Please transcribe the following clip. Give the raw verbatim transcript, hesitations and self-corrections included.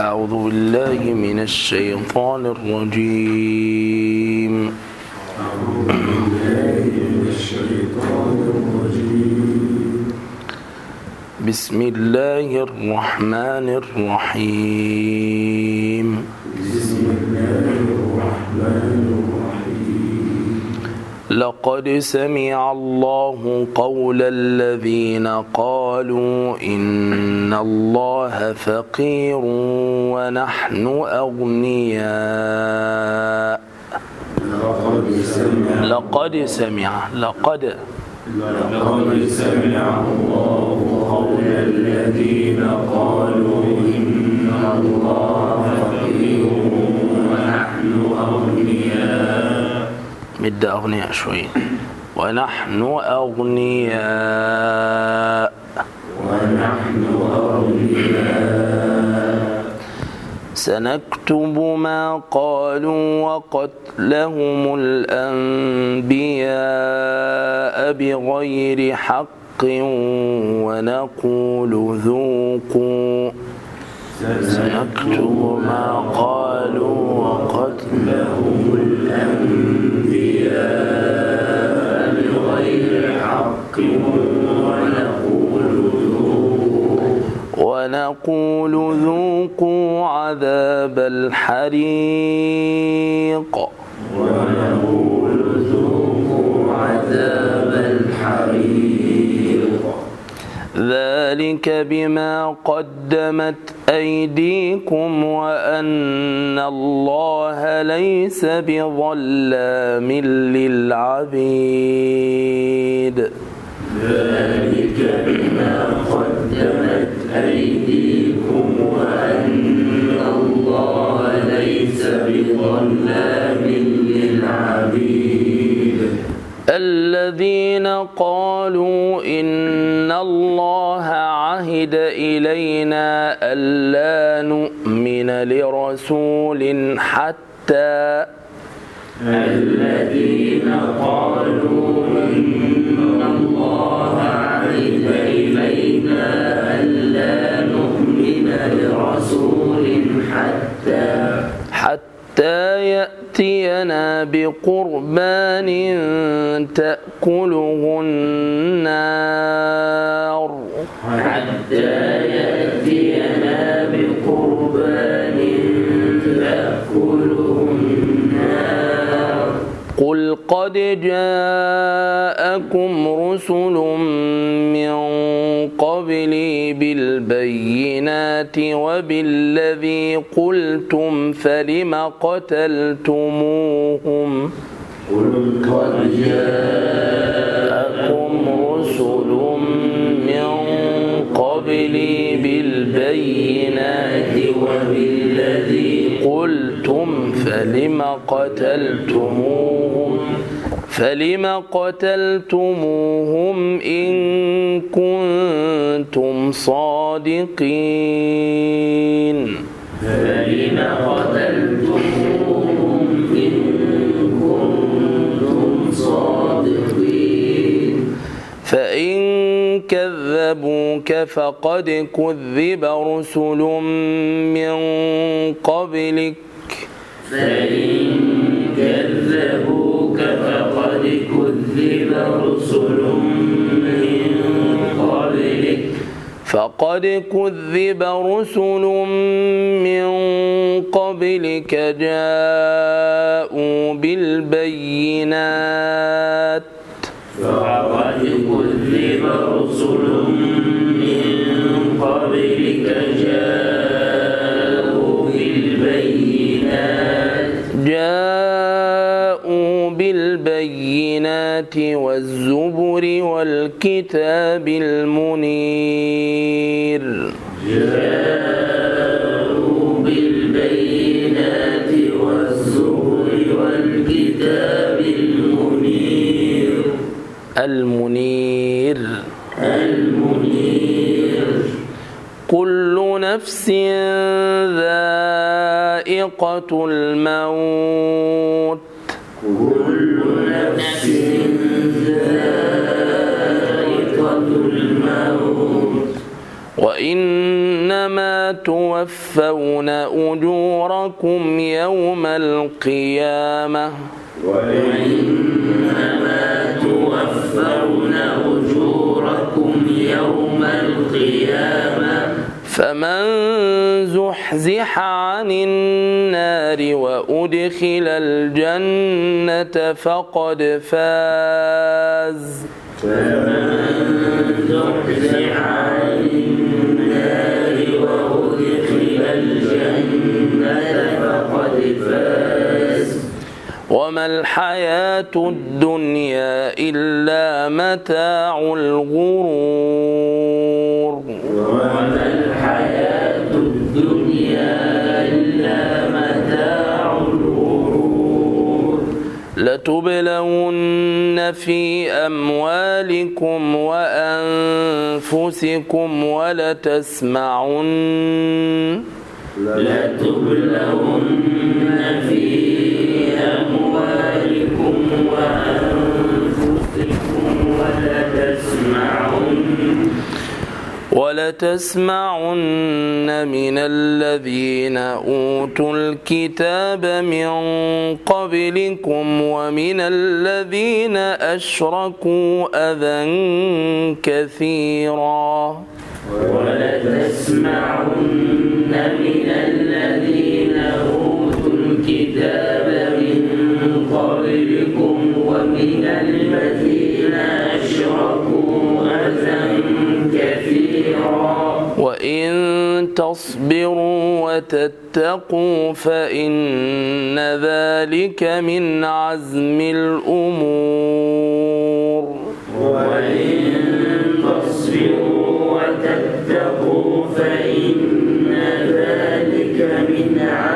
أعوذ بالله من الشيطان الرجيم بسم الله الرحمن الرحيم بسم الله الرحمن الرحيم لقد سمع الله قول الذين قالوا إن الله فقير ونحن أغنياء لقد سمع لقد سمع لقد لقد سمع الله قول الذين قالوا إن الله فقير ونحن أغنياء مد أغنياء شوي ونحن أغنياء ونحن أغنياء سنكتب ما قالوا وقتلهم الأنبياء بغير حق ونقول ذوقوا سنكتب ما قالوا وقتلهم الأنبياء بغير حق ونقول ذوقوا ونقول ذوقوا عذاب الحريق ونقول ذوقوا عذاب الحريق ذلك بما قدمت أيديكم وأن الله ليس بظلام للعبيد ذلك بما قدمت أيديكم وأن الله ليس بظلام للعبيد الذين قالوا إن الله عهد إلينا ألا نؤمن لرسول حتى الذين قالوا إن الله عهد إلينا ألا نؤمن لرسول حتى حتى يأتينا بقربان تأكله النار حتى يأتينا بقربان تأكله النار قل قد جاءكم رسل من قبلي بالبينات وبالذي قلتم فلم قتلتموهم قل قد جاءكم رسل من قبلي بالبينات وبالذي قلتم فلم قتلتموهم فلم قتلتموهم إن كنتم صادقين فلم قتلتموهم إن كنتم صادقين فإن كذبوك فقد كذب رسل من قبلك فإن كذبوك فقد كذب رسل من قبلك فقد كذب رسل من قبلك جاءوا بالبينات فقد كذب رسل من قبلك جاءوا بالبينات جاءوا بالبينات والزبر والكتاب المنير جاءوا بالبينات والزبر والكتاب المنير المنير المنير كل نفس ذائقة الموت كل نفس ذائقة الموت وإنما توفون أجوركم يوم القيامة وإنما توفون أجوركم يوم القيامة فمن زحزح عن النار وأدخل الجنة فقد فاز فمن زحزح عن النار وأدخل الجنة فقد فاز وما الحياة الدنيا إلا متاع الغرور وما الحياة الدنيا إلا متاع الغرور لتبلون في أموالكم وأنفسكم ولتسمعن لتبلون في أموالكم وأنفسكم ولتسمعن ولتسمعن من الذين أوتوا الكتاب من قبلكم ومن الذين أشركوا أذى كثيرا ولتسمعن من الذين أوتوا الكتاب من قبلكم ومن الذين أشركوا أذى كثيرا وإن تصبروا وتتقوا فإن ذلك من عزم الأمور وإن تصبروا وتتقوا فإن ذلك من عزم